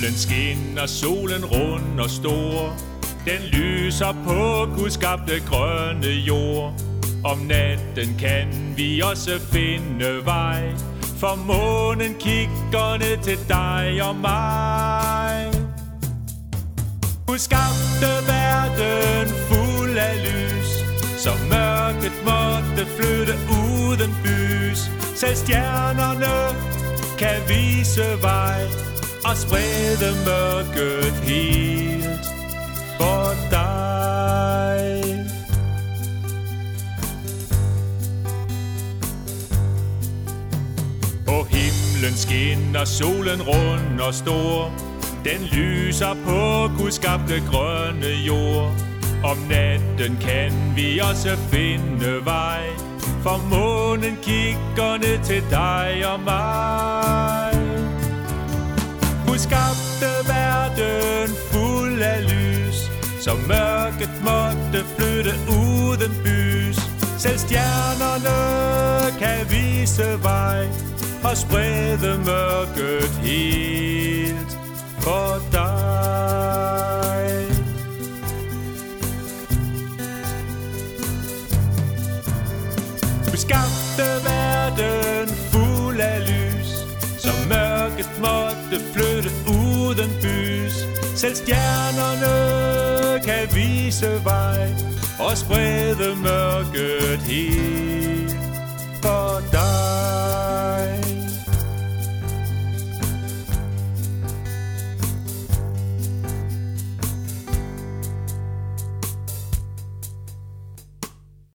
Himlen skinner, solen rund og stor. Den lyser på Guds skabte grønne jord. Om natten kan vi også finde vej, for månen kigger ned til dig og mig. Gud skabte verden fuld af lys, så mørket måtte flytte uden bys. Selv stjernerne kan vise vej og sprede mørket helt for dig. På himlen skinner solen rund og stor. Den lyser på Guds skabte grønne jord. Om natten kan vi også finde vej, for månen kigger ned til dig og mig. Gud skabte verden fuld af lys, så mørket måtte flytte uden bys. Selv stjernerne kan vise vej og sprede mørket helt for dig. Vi skabte verden fuld af lys, så mørket måtte flytte uden bys. Selv stjernerne kan vise vej og sprede mørket helt